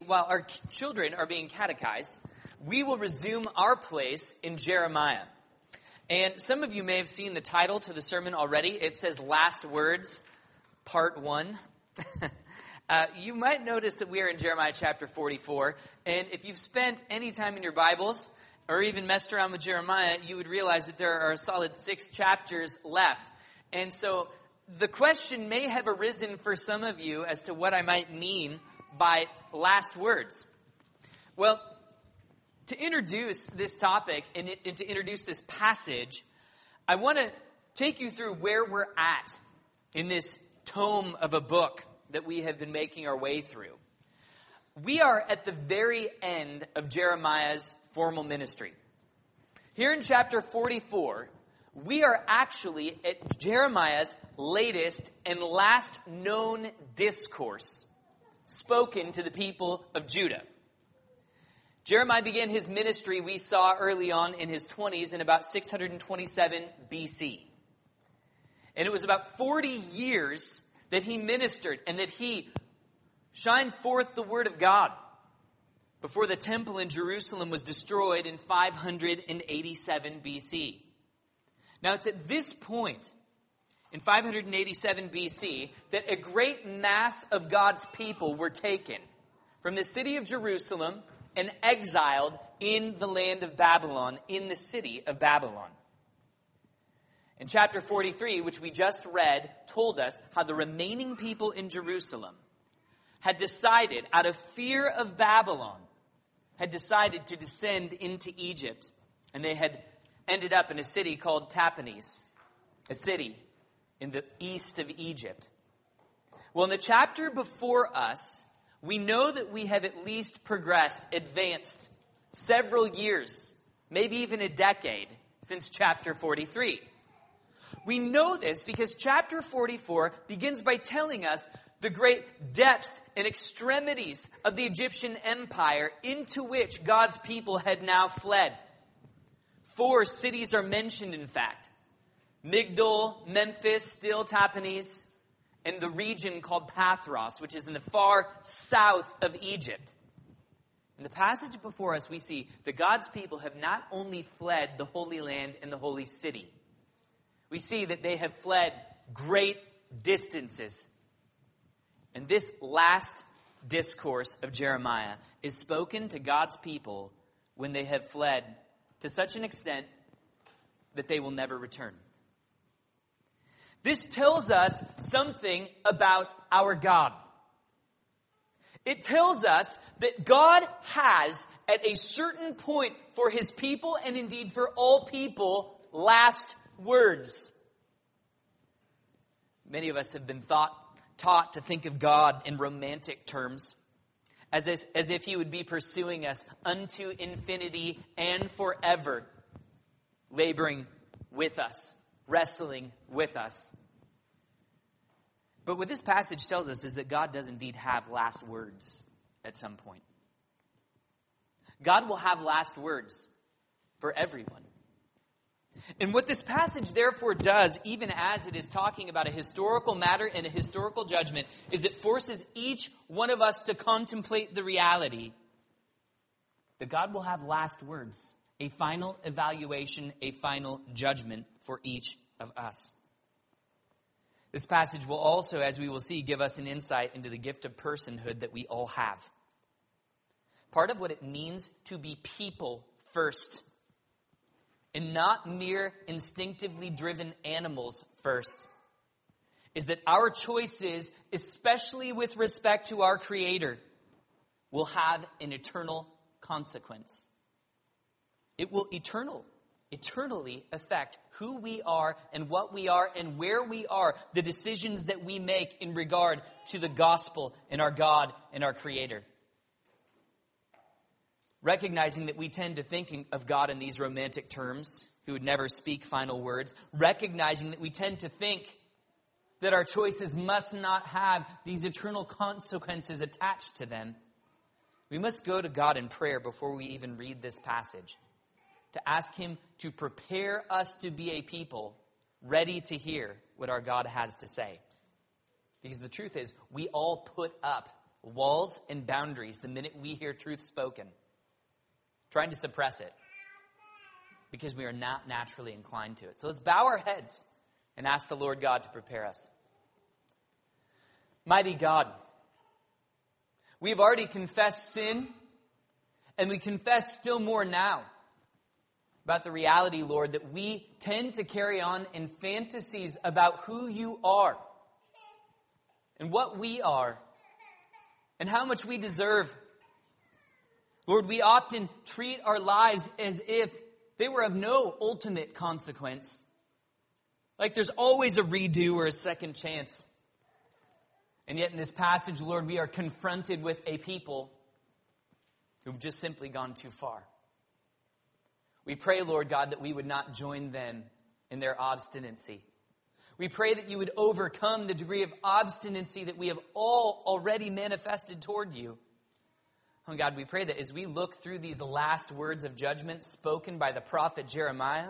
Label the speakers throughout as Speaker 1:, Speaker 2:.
Speaker 1: while our children are being catechized, we will resume our place in Jeremiah. And some of you may have seen the title to the sermon already. It says Last Words, Part 1. You might notice that we are in Jeremiah chapter 44. And if you've spent any time in your Bibles or even messed around with Jeremiah, you would realize that there are a solid 6 chapters left. And so the question may have arisen for some of you as to what I might mean by last words. Well, to introduce this topic and to introduce this passage, I want to take you through where we're at in this tome of a book that we have been making our way through. We are at the very end of Jeremiah's formal ministry. Here in chapter 44, we are actually at Jeremiah's latest and last known discourse spoken to the people of Judah. Jeremiah began his ministry, we saw early on, in his 20s in about 627 BC. And it was about 40 years that he ministered and that he shined forth the word of God before the temple in Jerusalem was destroyed in 587 BC. Now, it's at this point, in 587 BC, that a great mass of God's people were taken from the city of Jerusalem and exiled in the land of Babylon, in the city of Babylon. And chapter 43, which we just read, told us how the remaining people in Jerusalem had decided, out of fear of Babylon, had decided to descend into Egypt. And they had ended up in a city called Tahpanhes, a city in the east of Egypt. Well, in the chapter before us, we know that we have at least progressed, advanced several years, maybe even a decade, since chapter 43. We know this because chapter 44 begins by telling us the great depths and extremities of the Egyptian empire into which God's people had now fled. 4 cities are mentioned, in fact. Migdol, Memphis, still Tahpanhes, and the region called Pathros, which is in the far south of Egypt. In the passage before us, we see that God's people have not only fled the Holy Land and the Holy City. We see that they have fled great distances. And this last discourse of Jeremiah is spoken to God's people when they have fled to such an extent that they will never return. This tells us something about our God. It tells us that God has, at a certain point for his people, and indeed for all people, last words. Many of us have been taught to think of God in romantic terms, as if he would be pursuing us unto infinity and forever, laboring with us, wrestling with us. But what this passage tells us is that God does indeed have last words at some point. God will have last words for everyone. And what this passage therefore does, even as it is talking about a historical matter and a historical judgment, is it forces each one of us to contemplate the reality that God will have last words, a final evaluation, a final judgment for each of us. This passage will also, as we will see, give us an insight into the gift of personhood that we all have. Part of what it means to be people first, and not mere instinctively driven animals first, is that our choices, especially with respect to our Creator, will have an eternal consequence. It will eternally affect who we are and what we are and where we are, the decisions that we make in regard to the gospel and our God and our Creator. Recognizing that we tend to think of God in these romantic terms, who would never speak final words, recognizing that we tend to think that our choices must not have these eternal consequences attached to them, we must go to God in prayer before we even read this passage, to ask him to prepare us to be a people ready to hear what our God has to say. Because the truth is, we all put up walls and boundaries the minute we hear truth spoken, trying to suppress it because we are not naturally inclined to it. So let's bow our heads and ask the Lord God to prepare us. Mighty God, we've already confessed sin, and we confess still more now about the reality, Lord, that we tend to carry on in fantasies about who you are and what we are and how much we deserve. Lord, we often treat our lives as if they were of no ultimate consequence. Like there's always a redo or a second chance. And yet in this passage, Lord, we are confronted with a people who've just simply gone too far. We pray, Lord God, that we would not join them in their obstinacy. We pray that you would overcome the degree of obstinacy that we have all already manifested toward you. Oh God, we pray that as we look through these last words of judgment spoken by the prophet Jeremiah,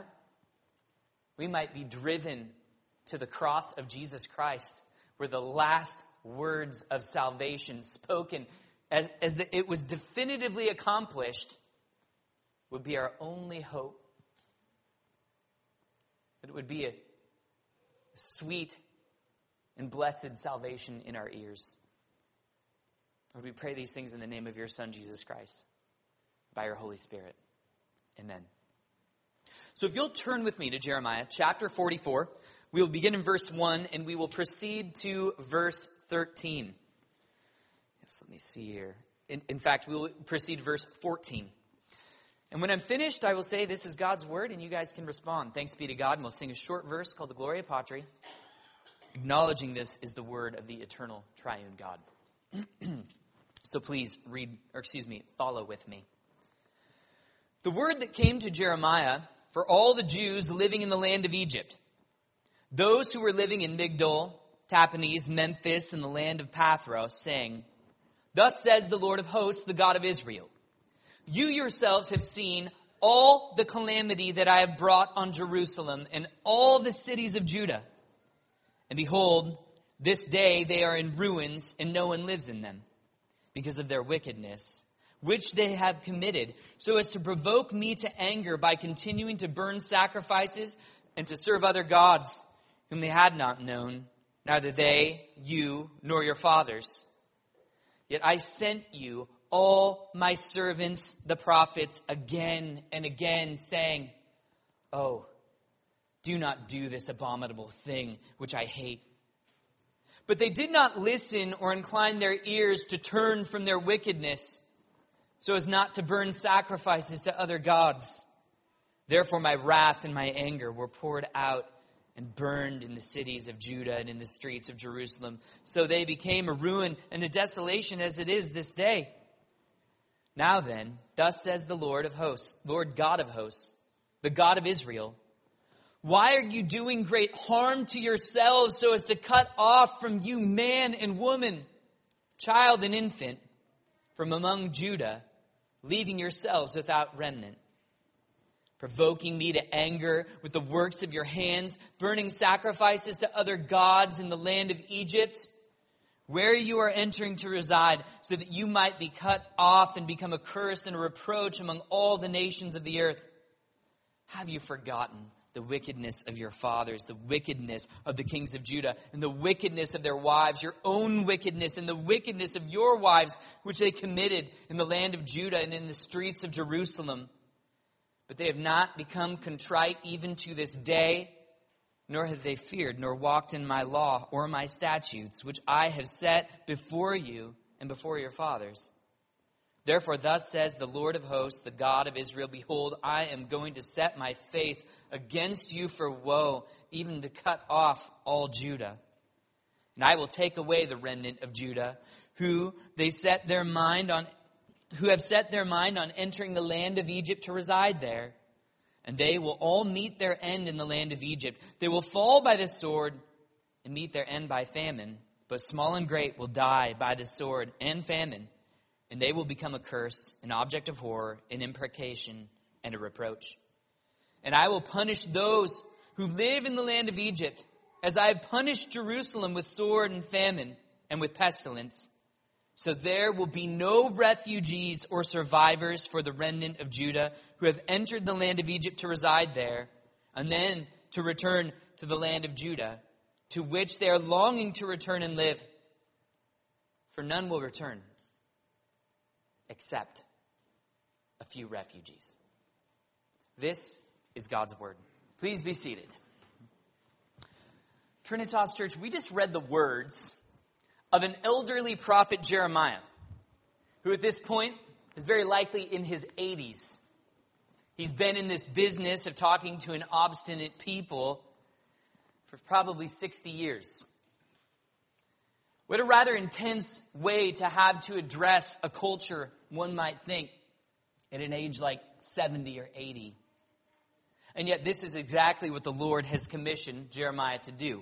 Speaker 1: we might be driven to the cross of Jesus Christ, where the last words of salvation spoken as that it was definitively accomplished would be our only hope. That it would be a sweet and blessed salvation in our ears. Lord, we pray these things in the name of your Son, Jesus Christ, by your Holy Spirit. Amen. So if you'll turn with me to Jeremiah chapter 44, we will begin in verse 1 and we will proceed to verse 13. Yes, let me see here. In fact, we will proceed to verse 14. And when I'm finished, I will say, this is God's word, and you guys can respond. Thanks be to God. And we'll sing a short verse called the Gloria Patri, acknowledging this is the word of the eternal triune God. So please follow with me. The word that came to Jeremiah for all the Jews living in the land of Egypt, those who were living in Migdol, Tahpanhes, Memphis, and the land of Pathros, saying, thus says the Lord of hosts, the God of Israel, you yourselves have seen all the calamity that I have brought on Jerusalem and all the cities of Judah. And behold, this day they are in ruins and no one lives in them because of their wickedness, which they have committed, so as to provoke me to anger by continuing to burn sacrifices and to serve other gods whom they had not known, neither they, you, nor your fathers. Yet I sent you all my servants, the prophets, again and again, saying, oh, do not do this abominable thing which I hate. But they did not listen or incline their ears to turn from their wickedness, so as not to burn sacrifices to other gods. Therefore my wrath and my anger were poured out and burned in the cities of Judah and in the streets of Jerusalem. So they became a ruin and a desolation as it is this day. Now then, thus says the Lord of hosts, Lord God of hosts, the God of Israel, why are you doing great harm to yourselves so as to cut off from you man and woman, child and infant, from among Judah, leaving yourselves without remnant? Provoking me to anger with the works of your hands, burning sacrifices to other gods in the land of Egypt, where you are entering to reside, so that you might be cut off and become a curse and a reproach among all the nations of the earth. Have you forgotten the wickedness of your fathers, the wickedness of the kings of Judah, and the wickedness of their wives, your own wickedness, and the wickedness of your wives, which they committed in the land of Judah and in the streets of Jerusalem? But they have not become contrite even to this day, nor have they feared, nor walked in my law or my statutes, which I have set before you and before your fathers. Therefore, thus says the Lord of hosts, the God of Israel, behold, I am going to set my face against you for woe, even to cut off all Judah. And I will take away the remnant of Judah, who have set their mind on entering the land of Egypt to reside there. And they will all meet their end in the land of Egypt. They will fall by the sword and meet their end by famine. But small and great will die by the sword and famine. And they will become a curse, an object of horror, an imprecation, and a reproach. And I will punish those who live in the land of Egypt, as I have punished Jerusalem with sword and famine and with pestilence. So there will be no refugees or survivors for the remnant of Judah who have entered the land of Egypt to reside there, and then to return to the land of Judah, to which they are longing to return and live. For none will return, except a few refugees. This is God's word. Please be seated. Trinitas Church, we just read the words of an elderly prophet, Jeremiah, who at this point is very likely in his 80s. He's been in this business of talking to an obstinate people for probably 60 years. What a rather intense way to have to address a culture, one might think, at an age like 70 or 80. And yet this is exactly what the Lord has commissioned Jeremiah to do.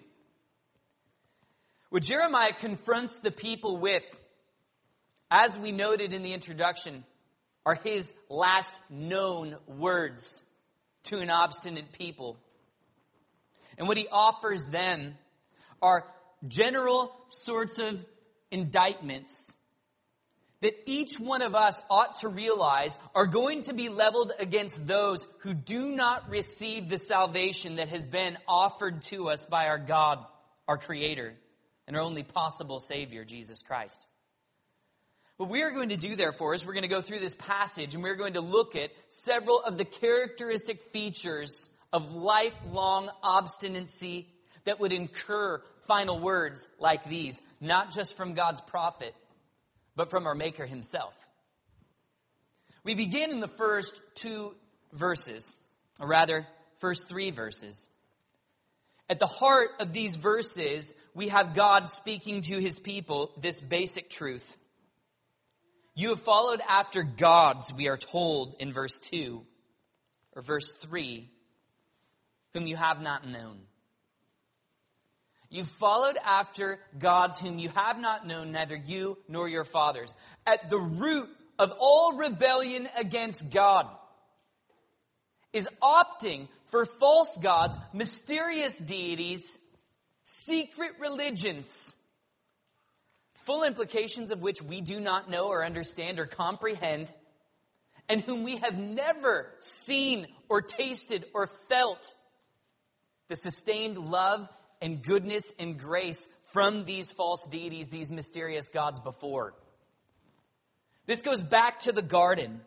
Speaker 1: What Jeremiah confronts the people with, as we noted in the introduction, are his last known words to an obstinate people. And what he offers them are general sorts of indictments that each one of us ought to realize are going to be leveled against those who do not receive the salvation that has been offered to us by our God, our Creator, and our only possible Savior, Jesus Christ. What we are going to do, therefore, is we're going to go through this passage and we're going to look at several of the characteristic features of lifelong obstinacy that would incur final words like these, not just from God's prophet, but from our Maker himself. We begin in the first two verses, or rather, first three verses. At the heart of these verses, we have God speaking to his people this basic truth. You have followed after gods, we are told in verse 2, or verse 3, whom you have not known. You've followed after gods whom you have not known, neither you nor your fathers. At the root of all rebellion against God is opting for false gods, mysterious deities, secret religions, full implications of which we do not know or understand or comprehend, and whom we have never seen or tasted or felt the sustained love and goodness and grace from these false deities, these mysterious gods before. This goes back to the garden.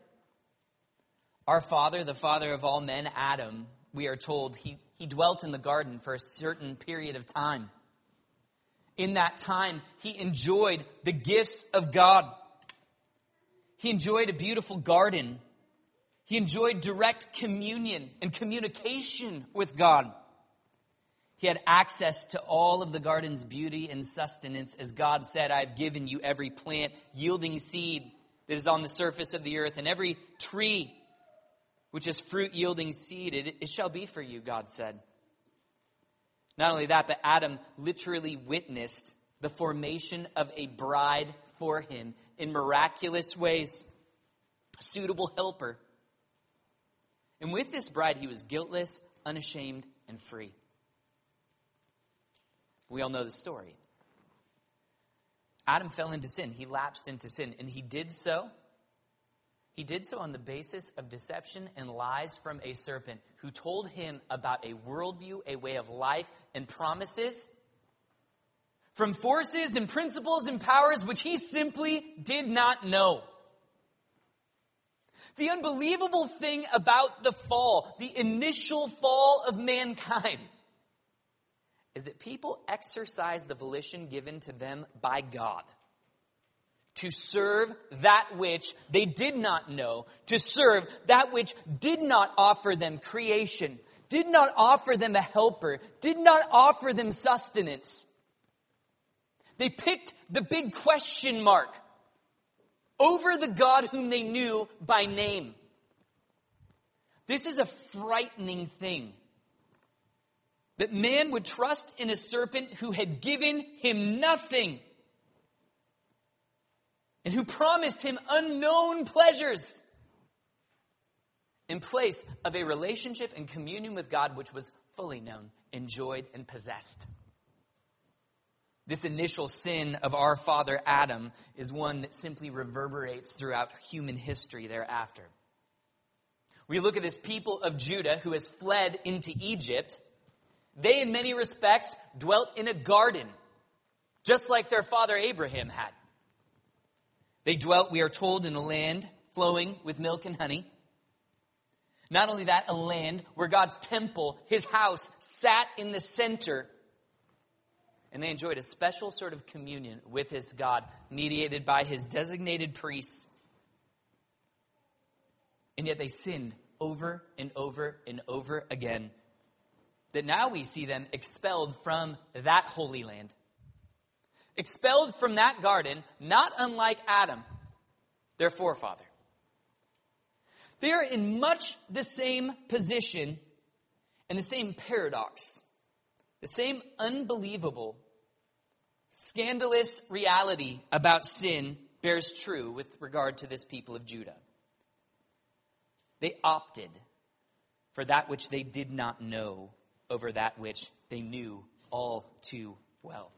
Speaker 1: Our father, the father of all men, Adam, we are told, he dwelt in the garden for a certain period of time. In that time, he enjoyed the gifts of God. He enjoyed a beautiful garden. He enjoyed direct communion and communication with God. He had access to all of the garden's beauty and sustenance. As God said, I have given you every plant yielding seed that is on the surface of the earth, and every tree which is fruit yielding seed, it shall be for you, God said. Not only that, but Adam literally witnessed the formation of a bride for him in miraculous ways, a suitable helper. And with this bride, he was guiltless, unashamed, and free. We all know the story. Adam fell into sin. He lapsed into sin. And he did so on the basis of deception and lies from a serpent who told him about a worldview, a way of life, and promises from forces and principles and powers which he simply did not know. The unbelievable thing about the fall, the initial fall of mankind, is that people exercise the volition given to them by God to serve that which they did not know, to serve that which did not offer them creation, did not offer them a helper, did not offer them sustenance. They picked the big question mark over the God whom they knew by name. This is a frightening thing. That man would trust in a serpent who had given him nothing and who promised him unknown pleasures in place of a relationship and communion with God which was fully known, enjoyed, and possessed. This initial sin of our father Adam is one that simply reverberates throughout human history thereafter. We look at this people of Judah who has fled into Egypt. They, in many respects, dwelt in a garden, just like their father Abraham had. They dwelt, we are told, in a land flowing with milk and honey. Not only that, a land where God's temple, his house, sat in the center. And they enjoyed a special sort of communion with his God, mediated by his designated priests. And yet they sinned over and over and over again. That now we see them expelled from that holy land. Expelled from that garden, not unlike Adam, their forefather. They are in much the same position and the same paradox. The same unbelievable, scandalous reality about sin bears true with regard to this people of Judah. They opted for that which they did not know over that which they knew all too well.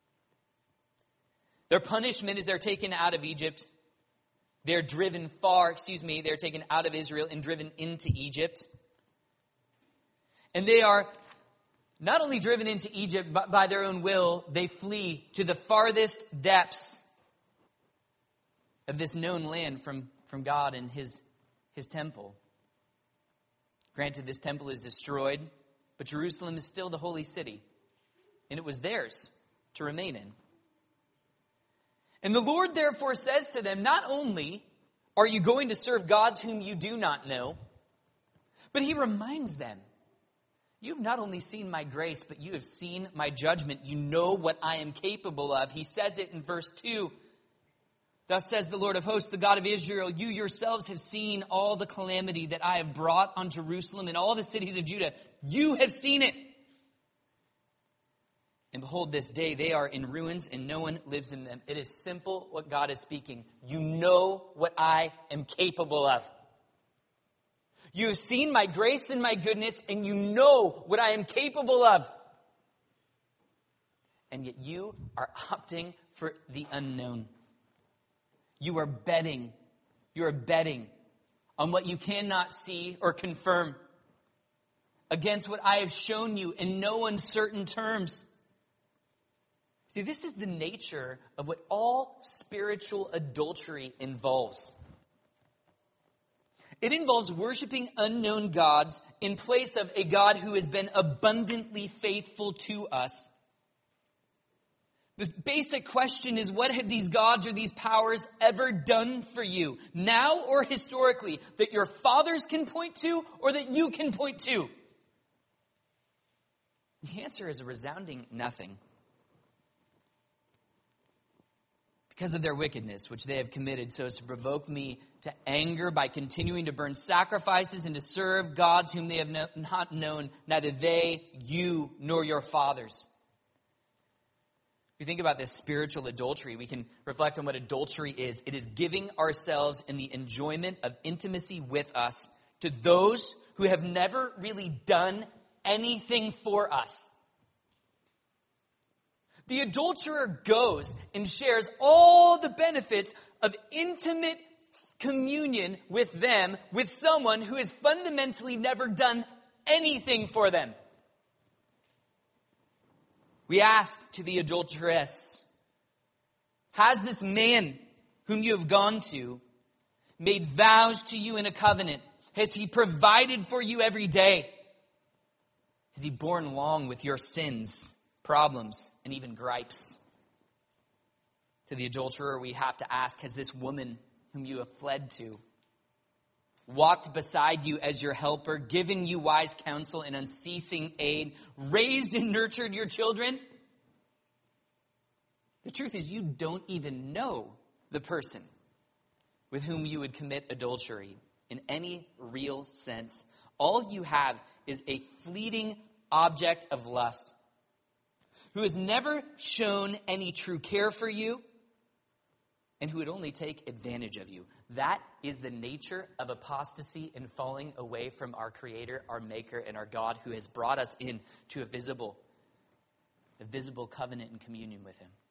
Speaker 1: Their punishment is they're taken out of Egypt. They're taken out of Israel and driven into Egypt. And they are not only driven into Egypt, but by their own will, they flee to the farthest depths of this known land from God and his temple. Granted, this temple is destroyed, but Jerusalem is still the holy city, and it was theirs to remain in. And the Lord therefore says to them, not only are you going to serve gods whom you do not know, but he reminds them, you've not only seen my grace, but you have seen my judgment. You know what I am capable of. He says it in verse 2. Thus says the Lord of hosts, the God of Israel, you yourselves have seen all the calamity that I have brought on Jerusalem and all the cities of Judah. You have seen it. And behold, this day they are in ruins and no one lives in them. It is simple what God is speaking. You know what I am capable of. You have seen my grace and my goodness, and you know what I am capable of. And yet you are opting for the unknown. You are betting on what you cannot see or confirm against what I have shown you in no uncertain terms. See, this is the nature of what all spiritual adultery involves. It involves worshiping unknown gods in place of a God who has been abundantly faithful to us. The basic question is, what have these gods or these powers ever done for you, now or historically, that your fathers can point to or that you can point to? The answer is a resounding nothing. Because of their wickedness, which they have committed, so as to provoke me to anger by continuing to burn sacrifices and to serve gods whom they have not known, neither they, you, nor your fathers. If you think about this spiritual adultery, we can reflect on what adultery is. It is giving ourselves in the enjoyment of intimacy with us to those who have never really done anything for us. The adulterer goes and shares all the benefits of intimate communion with them, with someone who has fundamentally never done anything for them. We ask to the adulteress, has this man whom you have gone to made vows to you in a covenant? Has he provided for you every day? Has he borne along with your sins, problems, and even gripes? To the adulterer, we have to ask, has this woman whom you have fled to walked beside you as your helper, given you wise counsel and unceasing aid, raised and nurtured your children? The truth is, you don't even know the person with whom you would commit adultery in any real sense. All you have is a fleeting object of lust who has never shown any true care for you and who would only take advantage of you. That is the nature of apostasy and falling away from our Creator, our Maker, and our God who has brought us into a visible a visible covenant and communion with him.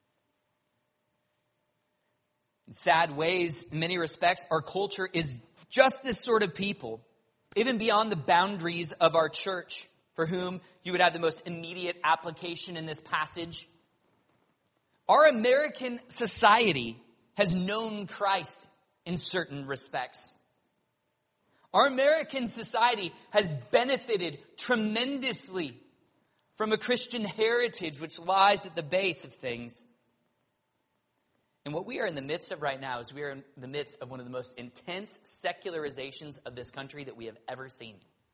Speaker 1: In sad ways, in many respects, our culture is just this sort of people, even beyond the boundaries of our church, for whom you would have the most immediate application in this passage. Our American society has known Christ in certain respects. Our American society has benefited tremendously from a Christian heritage which lies at the base of things. And what we are in the midst of right now is we are in the midst of one of the most intense secularizations of this country that we have ever seen.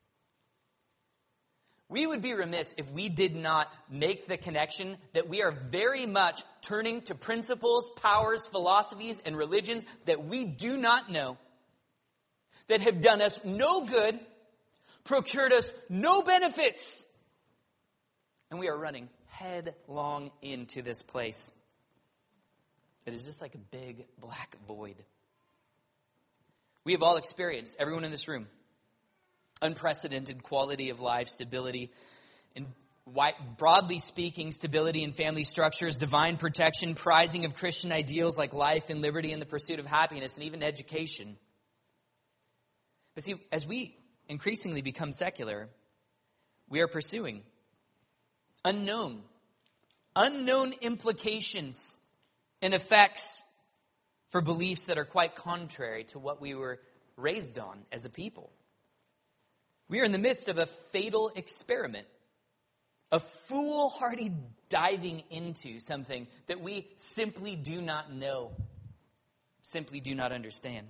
Speaker 1: We would be remiss if we did not make the connection that we are very much turning to principles, powers, philosophies, and religions that we do not know, that have done us no good, procured us no benefits. And we are running headlong into this place. It is just like a big black void. We have all experienced, everyone in this room, unprecedented quality of life, stability, and broadly speaking, stability in family structures, divine protection, prizing of Christian ideals like life and liberty and the pursuit of happiness, and even education. But see, as we increasingly become secular, we are pursuing unknown implications and effects for beliefs that are quite contrary to what we were raised on as a people. We are in the midst of a fatal experiment, a foolhardy diving into something that we simply do not know, simply do not understand.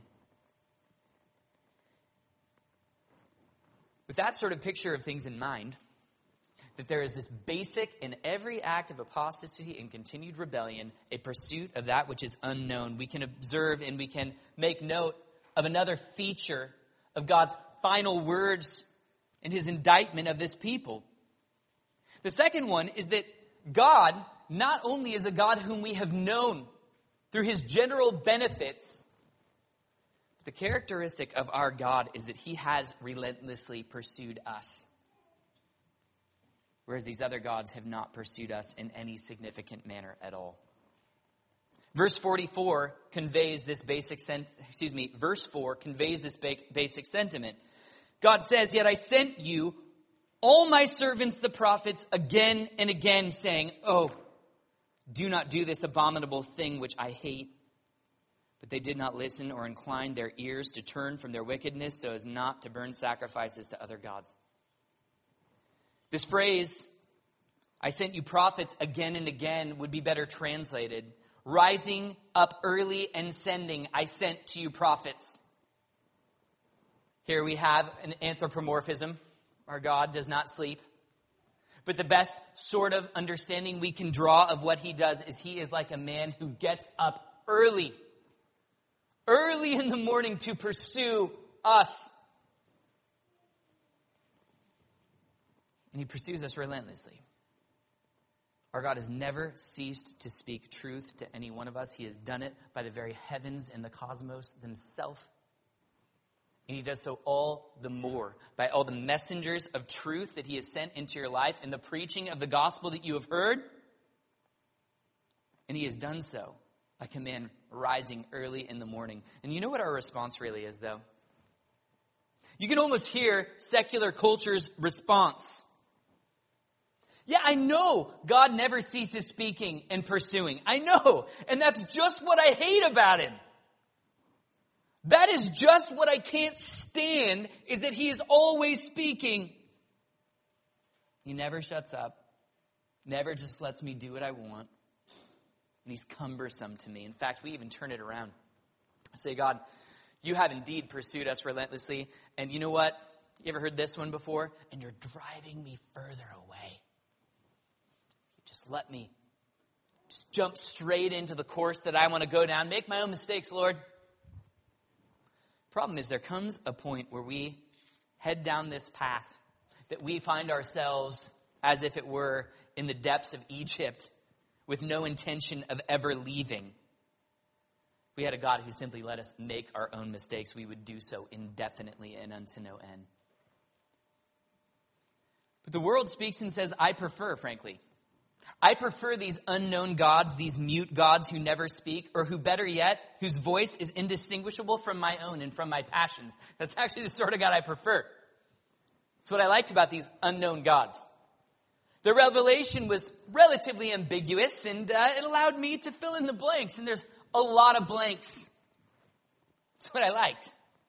Speaker 1: With that sort of picture of things in mind, that there is this basic in every act of apostasy and continued rebellion, a pursuit of that which is unknown. We can observe and we can make note of another feature of God's final words and his indictment of this people. The second one is that God not only is a God whom we have known through his general benefits, but the characteristic of our God is that he has relentlessly pursued us, whereas these other gods have not pursued us in any significant manner at all. Verse 44 conveys this basic verse 4 conveys this basic sentiment. God says, "Yet I sent you all my servants the prophets again and again, saying, 'Oh, do not do this abominable thing which I hate.' But they did not listen or incline their ears to turn from their wickedness so as not to burn sacrifices to other gods." This phrase, "I sent you prophets again and again," would be better translated, "Rising up early and sending, I sent to you prophets." Here we have an anthropomorphism. Our God does not sleep. But the best sort of understanding we can draw of what he does is he is like a man who gets up early in the morning to pursue us. And he pursues us relentlessly. Our God has never ceased to speak truth to any one of us. He has done it by the very heavens and the cosmos themselves. And he does so all the more by all the messengers of truth that he has sent into your life and the preaching of the gospel that you have heard. And he has done so like a man rising early in the morning. And you know what our response really is, though? You can almost hear secular culture's response. Yeah, I know God never ceases speaking and pursuing. I know. And that's just what I hate about him. That is just what I can't stand, is that he is always speaking. He never shuts up. Never just lets me do what I want. And he's cumbersome to me. In fact, we even turn it around. I say, God, you have indeed pursued us relentlessly. And you know what? You ever heard this one before? And you're driving me further away. Just let me just jump straight into the course that I want to go down. Make my own mistakes, Lord. Problem is, there comes a point where we head down this path that we find ourselves, as if it were, in the depths of Egypt with no intention of ever leaving. If we had a God who simply let us make our own mistakes, we would do so indefinitely and unto no end. But the world speaks and says, I prefer, frankly. I prefer these unknown gods, these mute gods who never speak, or who, better yet, whose voice is indistinguishable from my own and from my passions. That's actually the sort of God I prefer. That's what I liked about these unknown gods. The revelation was relatively ambiguous, and it allowed me to fill in the blanks, and there's a lot of blanks. That's what I liked.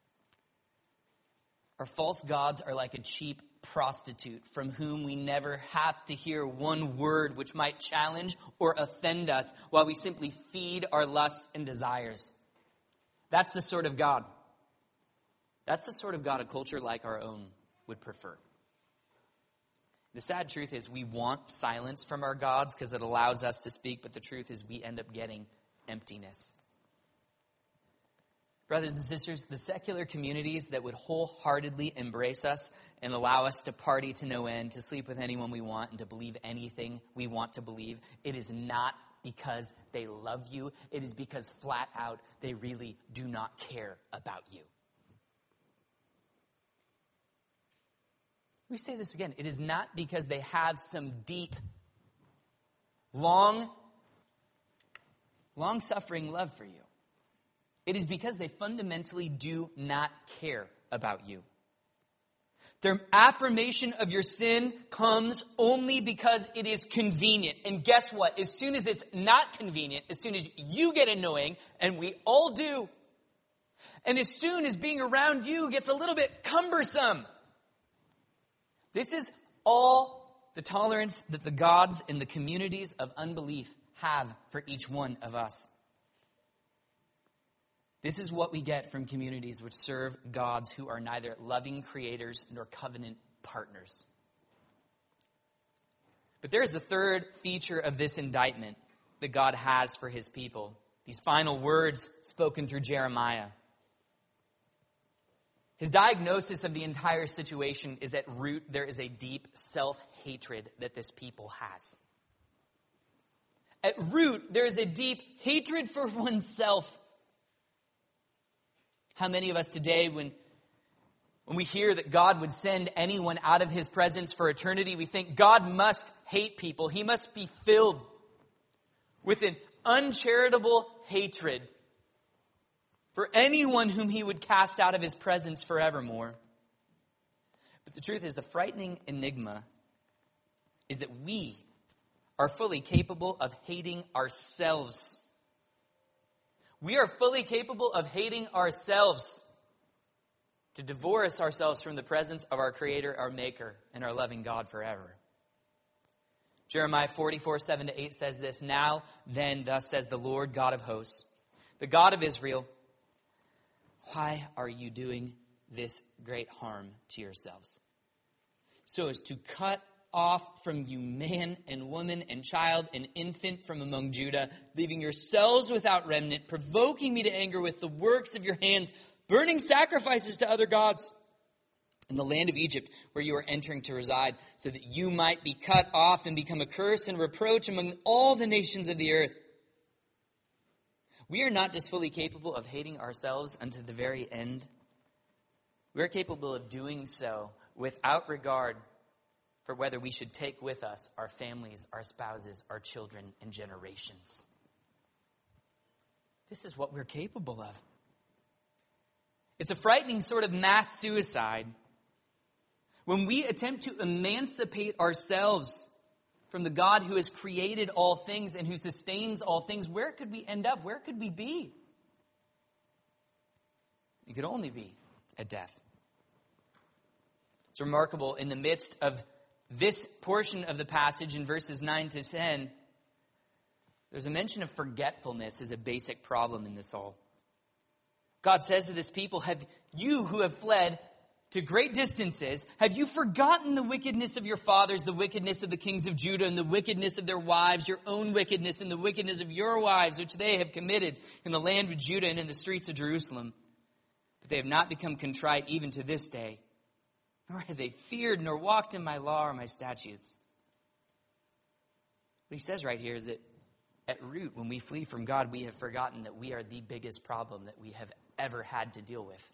Speaker 1: Our false gods are like a cheap prostitute from whom we never have to hear one word which might challenge or offend us while we simply feed our lusts and desires. That's the sort of God. That's the sort of God a culture like our own would prefer. The sad truth is we want silence from our gods because it allows us to speak, but the truth is we end up getting emptiness. Brothers and sisters, the secular communities that would wholeheartedly embrace us and allow us to party to no end, to sleep with anyone we want, and to believe anything we want to believe, it is not because they love you. It is because flat out they really do not care about you. We say this again. It is not because they have some deep, long-suffering love for you. It is because they fundamentally do not care about you. Their affirmation of your sin comes only because it is convenient. And guess what? As soon as it's not convenient, as soon as you get annoying, and we all do, and as soon as being around you gets a little bit cumbersome, this is all the tolerance that the gods and the communities of unbelief have for each one of us. This is what we get from communities which serve gods who are neither loving creators nor covenant partners. But there is a third feature of this indictment that God has for his people. These final words spoken through Jeremiah. His diagnosis of the entire situation is at root there is a deep self-hatred that this people has. At root, there is a deep hatred for oneself. How many of us today, when we hear that God would send anyone out of his presence for eternity, we think God must hate people. He must be filled with an uncharitable hatred for anyone whom he would cast out of his presence forevermore. But the truth is, the frightening enigma is that we are fully capable of hating ourselves. We are fully capable of hating ourselves, to divorce ourselves from the presence of our Creator, our Maker, and our loving God forever. Jeremiah 44:7-8 says this, "Now then, thus says the Lord God of hosts, the God of Israel, why are you doing this great harm to yourselves? So as to cut off from you man and woman and child and infant from among Judah, leaving yourselves without remnant, provoking me to anger with the works of your hands, burning sacrifices to other gods in the land of Egypt where you are entering to reside, so that you might be cut off and become a curse and reproach among all the nations of the earth." We are not just fully capable of hating ourselves unto the very end. We are capable of doing so without regard for whether we should take with us our families, our spouses, our children, and generations. This is what we're capable of. It's a frightening sort of mass suicide when we attempt to emancipate ourselves from the God who has created all things and who sustains all things. Where could we end up? Where could we be? It could only be at death. It's remarkable, in the midst of this portion of the passage in verses 9-10, there's a mention of forgetfulness as a basic problem in this all. God says to this people, "Have you who have fled to great distances, have you forgotten the wickedness of your fathers, the wickedness of the kings of Judah, and the wickedness of their wives, your own wickedness, and the wickedness of your wives, which they have committed in the land of Judah and in the streets of Jerusalem? But they have not become contrite even to this day, nor have they feared nor walked in my law or my statutes." What he says right here is that at root, when we flee from God, we have forgotten that we are the biggest problem that we have ever had to deal with.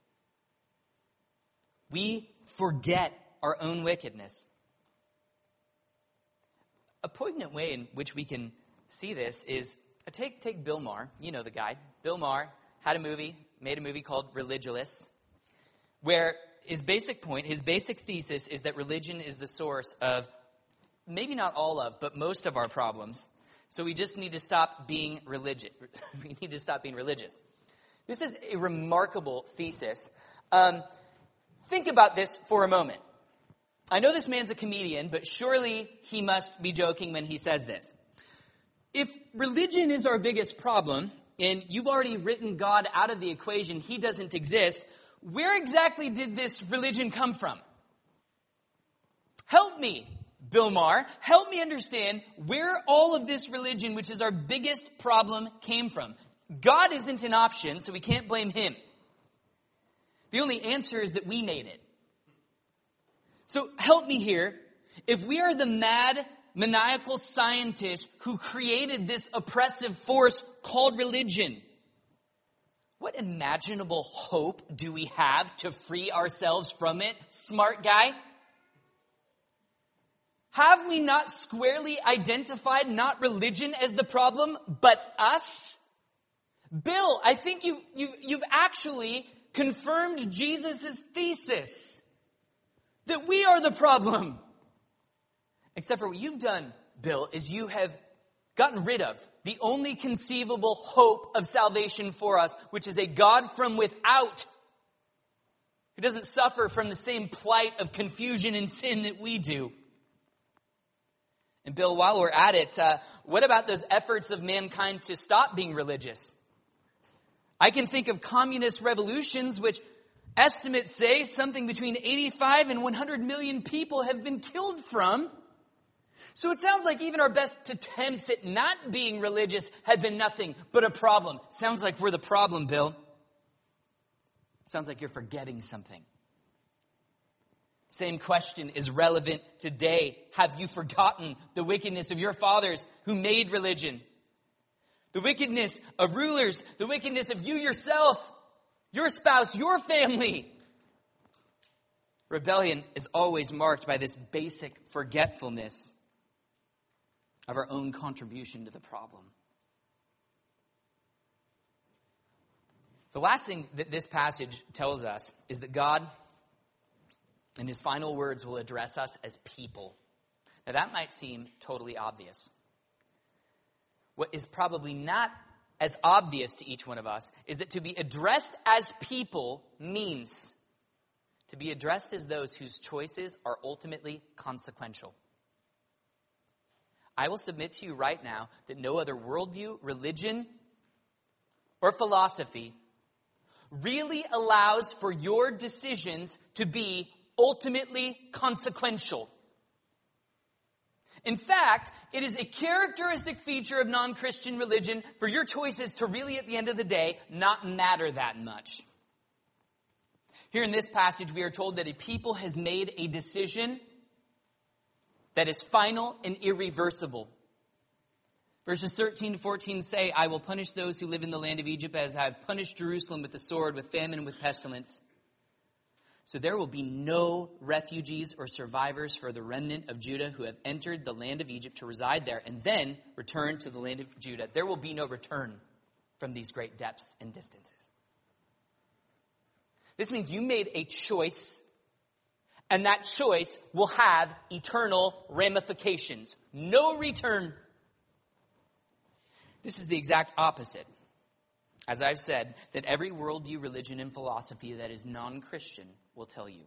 Speaker 1: We forget our own wickedness. a poignant way in which we can see this is, take Bill Maher. You know the guy. Bill Maher made a movie called Religulous, where his basic point, his basic thesis is that religion is the source of, maybe not all of, but most of our problems. So we just need to stop being religious. We need to stop being religious. This is a remarkable thesis. Think about this for a moment. I know this man's a comedian, but surely he must be joking when he says this. If religion is our biggest problem, and you've already written God out of the equation, he doesn't exist, where exactly did this religion come from? Help me, Bill Maher. Help me understand where all of this religion, which is our biggest problem, came from. God isn't an option, so we can't blame him. The only answer is that we made it. So help me here. If we are the mad, maniacal scientists who created this oppressive force called religion, what imaginable hope do we have to free ourselves from it, smart guy? Have we not squarely identified not religion as the problem, but us? Bill, I think you've actually confirmed Jesus' thesis that we are the problem. Except for what you've done, Bill, is you have gotten rid of the only conceivable hope of salvation for us, which is a God from without, who doesn't suffer from the same plight of confusion and sin that we do. And Bill, while we're at it, what about those efforts of mankind to stop being religious? I can think of communist revolutions, which estimates say something between 85 and 100 million people have been killed from. So it sounds like even our best attempts at not being religious have been nothing but a problem. Sounds like we're the problem, Bill. Sounds like you're forgetting something. Same question is relevant today. Have you forgotten the wickedness of your fathers who made religion? The wickedness of rulers, the wickedness of you yourself, your spouse, your family. Rebellion is always marked by this basic forgetfulness of our own contribution to the problem. The last thing that this passage tells us is that God, in his final words, will address us as people. Now that might seem totally obvious. What is probably not as obvious to each one of us is that to be addressed as people means to be addressed as those whose choices are ultimately consequential. I will submit to you right now that no other worldview, religion, or philosophy really allows for your decisions to be ultimately consequential. In fact, it is a characteristic feature of non-Christian religion for your choices to really, at the end of the day, not matter that much. Here in this passage, we are told that a people has made a decision that is final and irreversible. Verses 13 to 14 say, I will punish those who live in the land of Egypt as I have punished Jerusalem with the sword, with famine, and with pestilence. So there will be no refugees or survivors for the remnant of Judah who have entered the land of Egypt to reside there and then return to the land of Judah. There will be no return from these great depths and distances. This means you made a choice, and that choice will have eternal ramifications. No return. This is the exact opposite, as I've said, that every worldview, religion, and philosophy that is non-Christian will tell you.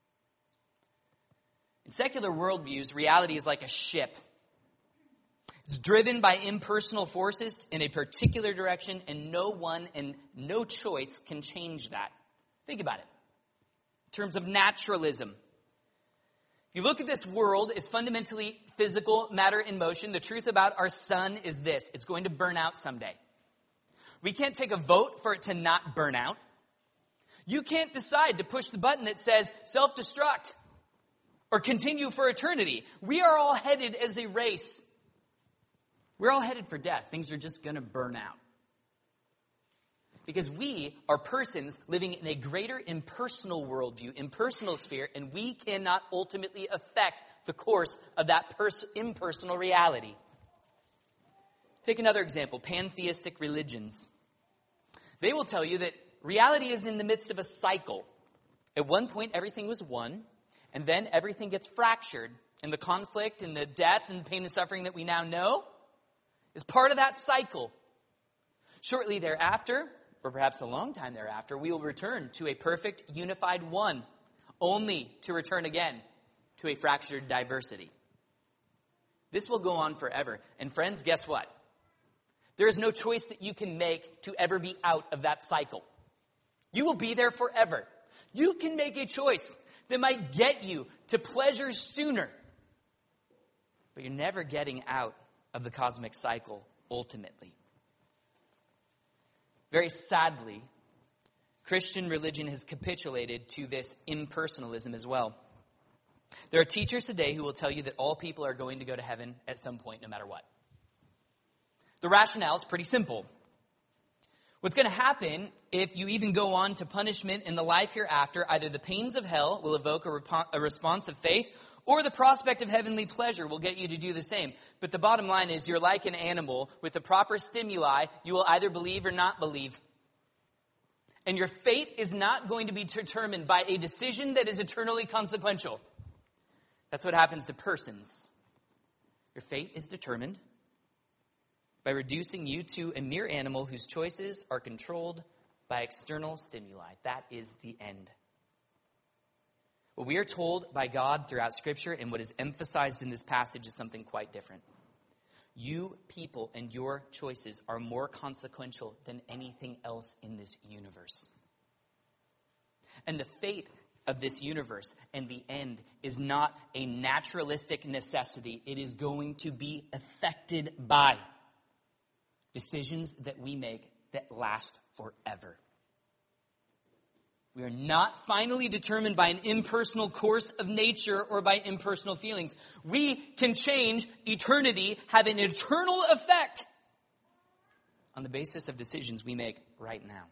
Speaker 1: In secular worldviews, reality is like a ship. It's driven by impersonal forces in a particular direction, and no one and no choice can change that. Think about it. In terms of naturalism, if you look at this world as fundamentally physical matter in motion, the truth about our sun is this: it's going to burn out someday. We can't take a vote for it to not burn out. You can't decide to push the button that says self-destruct or continue for eternity. We are all headed as a race. We're all headed for death. Things are just going to burn out. Because we are persons living in a greater impersonal worldview, impersonal sphere, and we cannot ultimately affect the course of that impersonal reality. Take another example, pantheistic religions. They will tell you that reality is in the midst of a cycle. At one point, everything was one, and then everything gets fractured. And the conflict and the death and the pain and suffering that we now know is part of that cycle. Shortly thereafter, or perhaps a long time thereafter, we will return to a perfect, unified one, only to return again to a fractured diversity. This will go on forever. And friends, guess what? There is no choice that you can make to ever be out of that cycle. You will be there forever. You can make a choice that might get you to pleasure sooner. But you're never getting out of the cosmic cycle ultimately. Very sadly, Christian religion has capitulated to this impersonalism as well. There are teachers today who will tell you that all people are going to go to heaven at some point, no matter what. The rationale is pretty simple. What's going to happen if you even go on to punishment in the life hereafter, either the pains of hell will evoke a response of faith, or the prospect of heavenly pleasure will get you to do the same. But the bottom line is you're like an animal. With the proper stimuli, you will either believe or not believe. And your fate is not going to be determined by a decision that is eternally consequential. That's what happens to persons. Your fate is determined by reducing you to a mere animal whose choices are controlled by external stimuli. That is the end. What we are told by God throughout Scripture and what is emphasized in this passage is something quite different. You people and your choices are more consequential than anything else in this universe. And the fate of this universe and the end is not a naturalistic necessity. It is going to be affected by decisions that we make that last forever. We are not finally determined by an impersonal course of nature or by impersonal feelings. We can change eternity, have an eternal effect on the basis of decisions we make right now.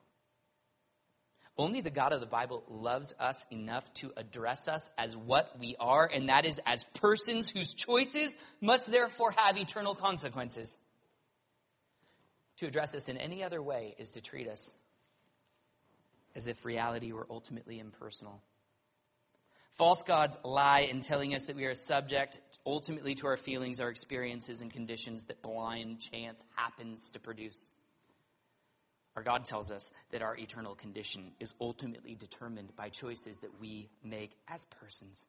Speaker 1: Only the God of the Bible loves us enough to address us as what we are, and that is as persons whose choices must therefore have eternal consequences. To address us in any other way is to treat us as if reality were ultimately impersonal. False gods lie in telling us that we are subject ultimately to our feelings, our experiences, and conditions that blind chance happens to produce. Our God tells us that our eternal condition is ultimately determined by choices that we make as persons.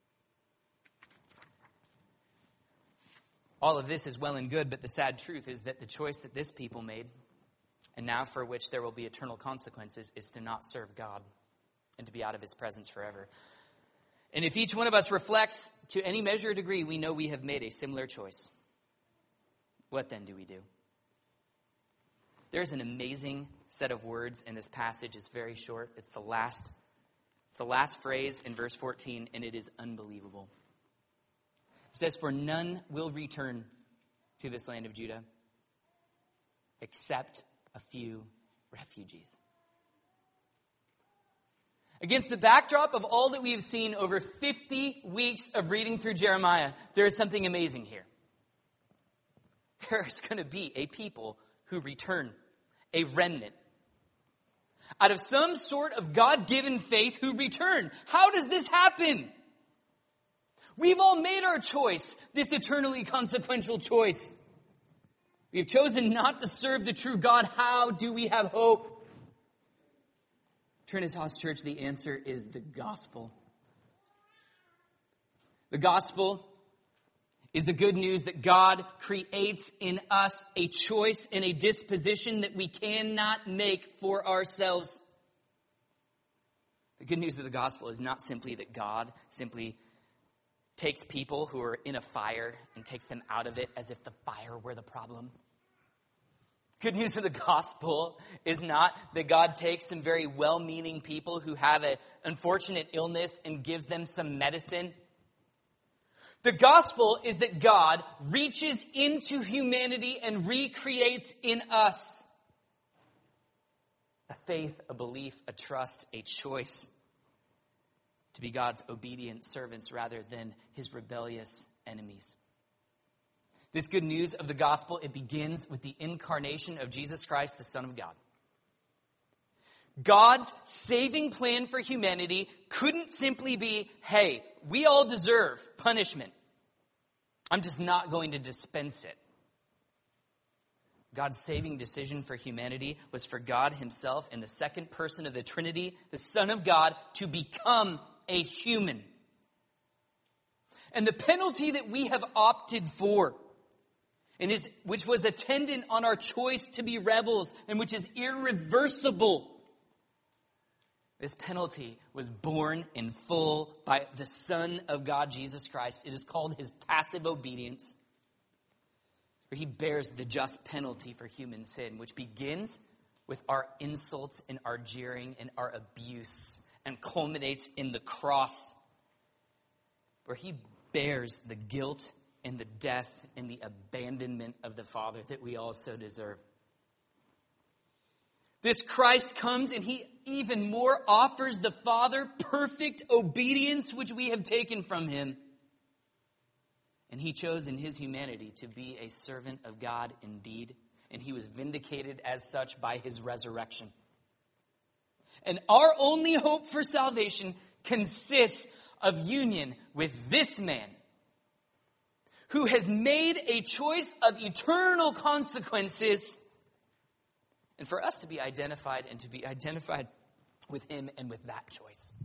Speaker 1: All of this is well and good, but the sad truth is that the choice that this people made, and now for which there will be eternal consequences, is to not serve God and to be out of his presence forever. And if each one of us reflects to any measure or degree, we know we have made a similar choice. What then do we do? There's an amazing set of words in this passage. It's very short. It's the last phrase in verse 14, and it is unbelievable. It says, "For none will return to this land of Judah except a few refugees." Against the backdrop of all that we have seen over 50 weeks of reading through Jeremiah, there is something amazing here. There is going to be a people who return, a remnant, out of some sort of God-given faith who return. How does this happen? We've all made our choice, this eternally consequential choice. We've chosen not to serve the true God. How do we have hope? Trinitas Church, the answer is the gospel. The gospel is the good news that God creates in us a choice and a disposition that we cannot make for ourselves. The good news of the gospel is not simply that God simply takes people who are in a fire and takes them out of it as if the fire were the problem. Good news of the gospel is not that God takes some very well-meaning people who have an unfortunate illness and gives them some medicine. The gospel is that God reaches into humanity and recreates in us a faith, a belief, a trust, a choice to be God's obedient servants rather than his rebellious enemies. This good news of the gospel, it begins with the incarnation of Jesus Christ, the Son of God. God's saving plan for humanity couldn't simply be, hey, we all deserve punishment. I'm just not going to dispense it. God's saving decision for humanity was for God himself, in the second person of the Trinity, the Son of God, to become a human. And the penalty that we have opted for, which was attendant on our choice to be rebels, and which is irreversible, this penalty was borne in full by the Son of God, Jesus Christ. It is called his passive obedience, where he bears the just penalty for human sin, which begins with our insults and our jeering and our abuse and culminates in the cross, where he bears the guilt and the death and the abandonment of the Father that we also deserve. This Christ comes and he even more offers the Father perfect obedience, which we have taken from him. And he chose in his humanity to be a servant of God indeed. And he was vindicated as such by his resurrection. And our only hope for salvation consists of union with this man, who has made a choice of eternal consequences, and for us to be identified and to be identified with him and with that choice.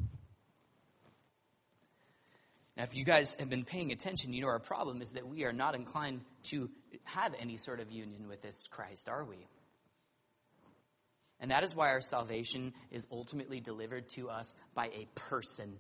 Speaker 1: Now, if you guys have been paying attention, you know our problem is that we are not inclined to have any sort of union with this Christ, are we? And that is why our salvation is ultimately delivered to us by a person.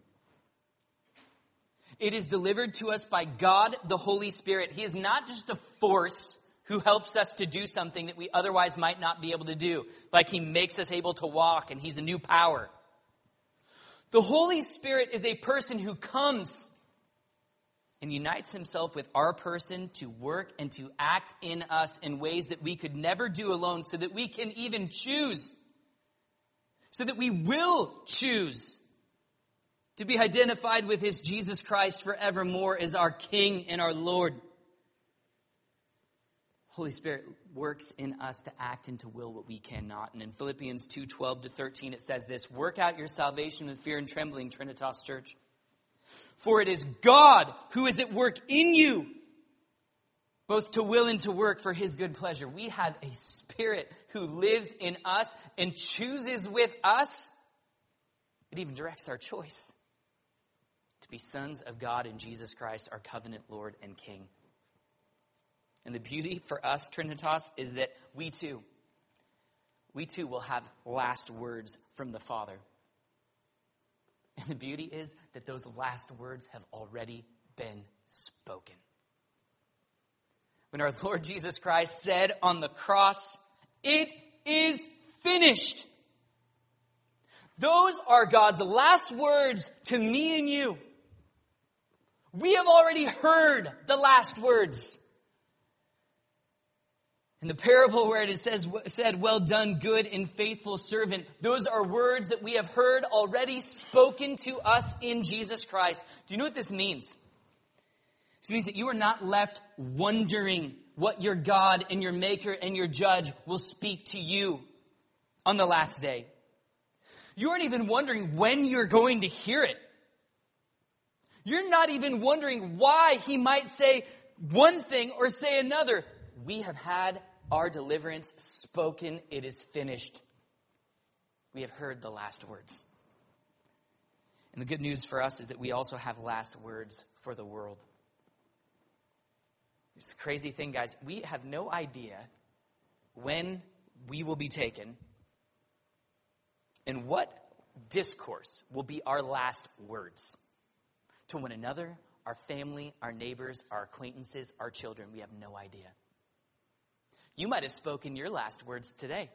Speaker 1: It is delivered to us by God, the Holy Spirit. He is not just a force who helps us to do something that we otherwise might not be able to do. Like he makes us able to walk and he's a new power. The Holy Spirit is a person who comes and unites himself with our person to work and to act in us in ways that we could never do alone, so that we can even choose, so that we will choose to be identified with his Jesus Christ forevermore as our King and our Lord. Holy Spirit works in us to act and to will what we cannot. And in Philippians 2:12-13 it says this: work out your salvation with fear and trembling, Trinitas Church. For it is God who is at work in you, both to will and to work for his good pleasure. We have a Spirit who lives in us and chooses with us. It even directs our choice to be sons of God in Jesus Christ, our covenant Lord and King. And the beauty for us, Trinitas, is that we too will have last words from the Father. And the beauty is that those last words have already been spoken. When our Lord Jesus Christ said on the cross, "It is finished," those are God's last words to me and you. We have already heard the last words. In the parable where it is said, "Well done, good and faithful servant," those are words that we have heard already spoken to us in Jesus Christ. Do you know what this means? This means that you are not left wondering what your God and your Maker and your Judge will speak to you on the last day. You aren't even wondering when you're going to hear it. You're not even wondering why he might say one thing or say another. We have had our deliverance spoken. It is finished. We have heard the last words. And the good news for us is that we also have last words for the world. It's a crazy thing, guys. We have no idea when we will be taken and what discourse will be our last words to one another, our family, our neighbors, our acquaintances, our children. We have no idea. You might have spoken your last words today.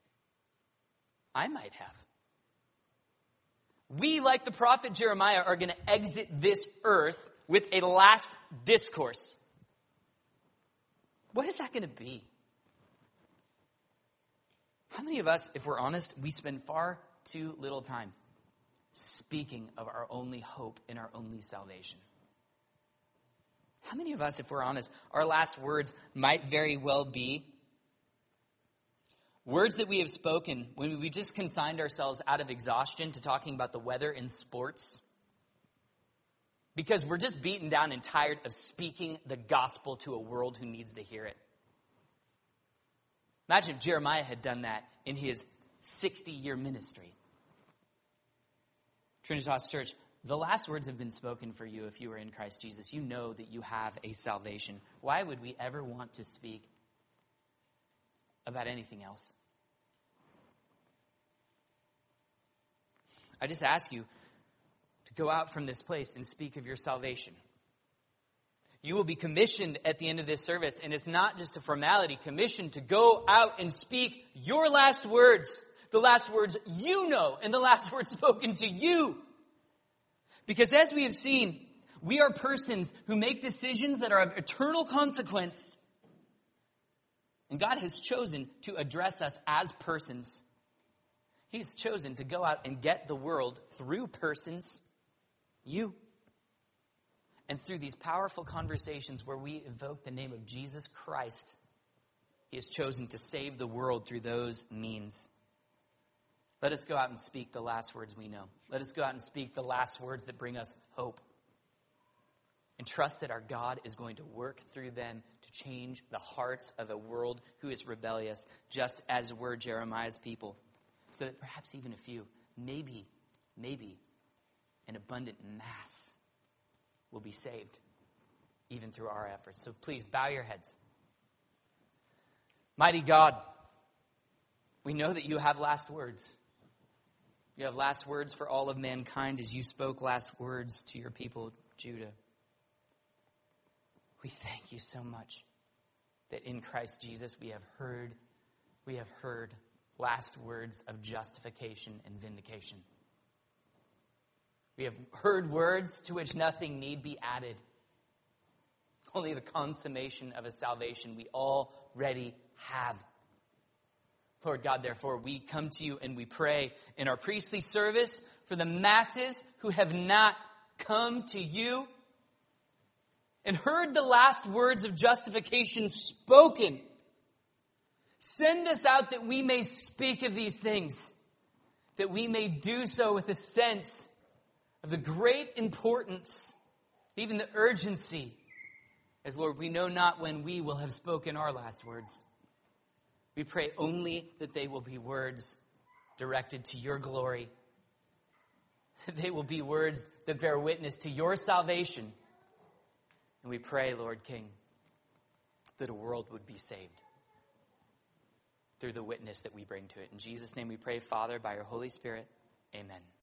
Speaker 1: I might have. We, like the prophet Jeremiah, are going to exit this earth with a last discourse. What is that going to be? How many of us, if we're honest, we spend far too little time speaking of our only hope and our only salvation? How many of us, if we're honest, our last words might very well be words that we have spoken when we just consigned ourselves out of exhaustion to talking about the weather and sports? Because we're just beaten down and tired of speaking the gospel to a world who needs to hear it. Imagine if Jeremiah had done that in his 60-year ministry. Trinitas Church, the last words have been spoken for you if you are in Christ Jesus. You know that you have a salvation. Why would we ever want to speak about anything else? I just ask you to go out from this place and speak of your salvation. You will be commissioned at the end of this service, and it's not just a formality, commissioned to go out and speak your last words, the last words you know, and the last words spoken to you. Because as we have seen, we are persons who make decisions that are of eternal consequence. And God has chosen to address us as persons. He's chosen to go out and get the world through persons, you. And through these powerful conversations where we evoke the name of Jesus Christ, He has chosen to save the world through those means. Let us go out and speak the last words we know. Let us go out and speak the last words that bring us hope. And trust that our God is going to work through them to change the hearts of a world who is rebellious, just as were Jeremiah's people. So that perhaps even a few, maybe an abundant mass will be saved, even through our efforts. So please, bow your heads. Mighty God, we know that you have last words. You have last words for all of mankind as you spoke last words to your people, Judah. We thank you so much that in Christ Jesus we have heard last words of justification and vindication. We have heard words to which nothing need be added. Only the consummation of a salvation we already have. Lord God, therefore, we come to you and we pray in our priestly service for the masses who have not come to you and heard the last words of justification spoken. Send us out that we may speak of these things, that we may do so with a sense of the great importance, even the urgency, as Lord, we know not when we will have spoken our last words. We pray only that they will be words directed to your glory. They will be words that bear witness to your salvation. And we pray, Lord King, that a world would be saved through the witness that we bring to it. In Jesus' name we pray, Father, by your Holy Spirit. Amen.